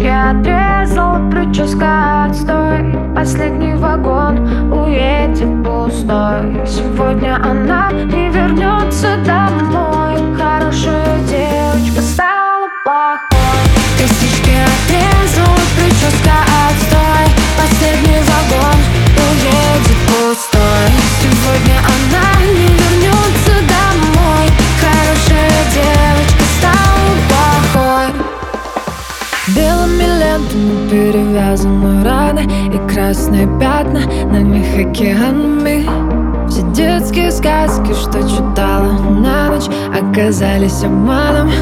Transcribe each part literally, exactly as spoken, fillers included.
Косички отрезала, прическа отстой. Последний вагон уедет пустой. Сегодня она не вернется домой. Хорошая девочка стала плохой. Косички отрезала, прическа отстой. Последний вагон уедет пустой. Сегодня она не вернется домой. Хорошая девочка стала плохой. Белыми лентами перевязаны раны и красные пятна на них океанами. Все детские сказки, что читала на ночь, оказались обманом.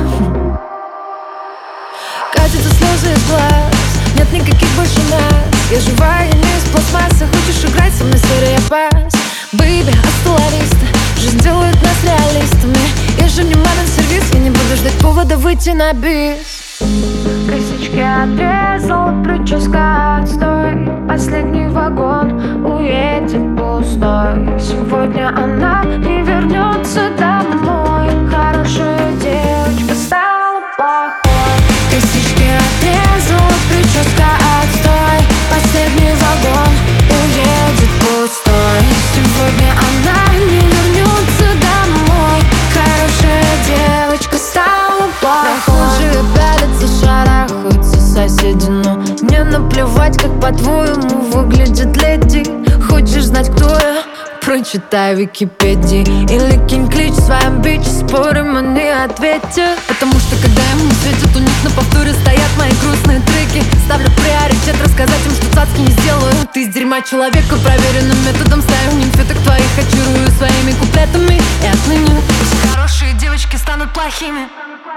Катятся слезы из глаз, нет никаких больше нас. Я живая, я не из пластмассы. Хочешь играть со мной, серия пас? Бэйби, остановись, жизнь делает нас реалистами. Я же не мамин-сервис, я не буду ждать повода выйти на бис. Косички отрезала, прическа отстой. Последний вагон уедет пустой. Сегодня она не вернется домой. Хорошая девочка стала плохой. Косички отрезала, прическа отстой. Последний вагон уедет пустой. Сегодня она не вернется домой. Хорошая девочка стала плохой. Прохожие пялятся, шарахаются соседи, но мне наплевать, как по-твоему выглядит леди. Хочешь знать, кто я? Прочитай в Википедии или кинь клич своим бич. Спорим, они ответят. Потому что когда ему светят, у них на повторе стоят мои грустные треки. Ставлю приоритет, рассказать им, что цацки не сделают из дерьма человека. Проверенным методом ставим нимфеток твоих, очарую своими куплетами. И отныне все хорошие девочки станут плохими.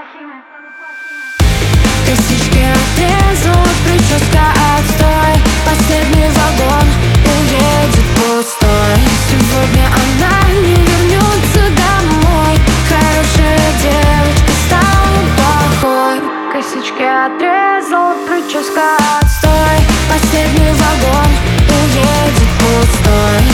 Косички отрезала, прическа отстой. Последний вагон уедет пустой. Сегодня она не вернется домой. Хорошая девочка стала плохой. Косички отрезала, прическа отстой. Последний вагон уедет пустой.